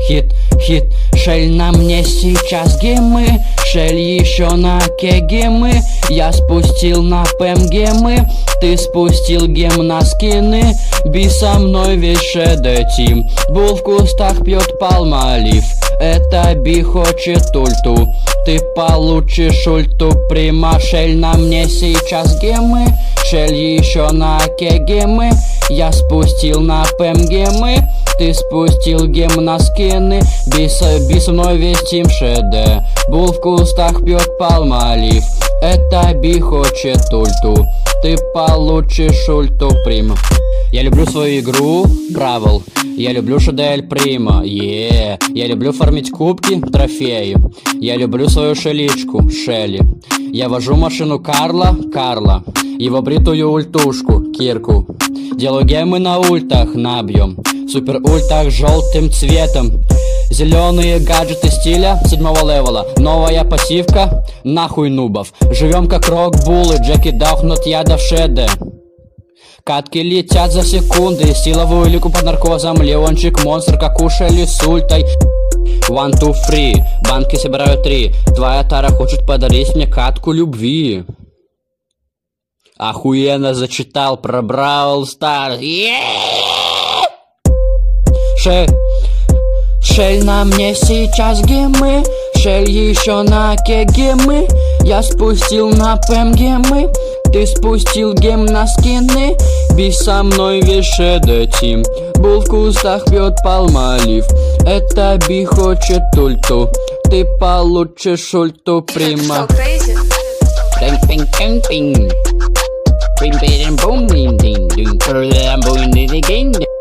хит. Шель на мне сейчас гемы, Шель еще на кегемы. Я спустил на ПМГемы, ты спустил гем на скины. Би со мной весь шедетим, Бул в кустах пьет палмолив. Это Би хочет ульту, ты получишь ульту прима. Шель на мне сейчас гемы, Шель еще на кегемы. Я спустил на ПМГемы, ты спустил гем на скины. Би со мной весь тим шеде, Бул в кустах пьет палмолив. Это Би хочет ульту, ты получишь ульту прима. Я люблю свою игру, Бравл. Я люблю Шадель Прима, Я люблю фармить кубки, трофеи. Я люблю свою шеличку, Шелли. Я вожу машину Карла, его бритую ультушку, Кирку. Делаю гемы на ультах, набьем. Супер ультах желтым цветом. Зеленые гаджеты стиля 7-го левела. Новая пассивка, нахуй нубов. Живем как рок-буллы, Джеки дохнут яда в шеде. Катки летят за секунды, силовую лику под наркозом. Леончик монстр, как у Шелли с ультой. 1, 2, 3, банки собираю 3. Твоя тара хочет подарить мне катку любви. Охуенно зачитал про Бравл Старс. Шель на мне сейчас гемы, Шель еще на кегемы. Я спустил на ПМГемы, ты спустил гем на скины. Би со мной весь шедетим, Бул в кустах пьет палмолив. Это Би хочет ульту, ты получишь ульту прима. Ping, ping, boom, ding, ding, ding, ding, ding, ding, ding, ding, ding, ding, ding.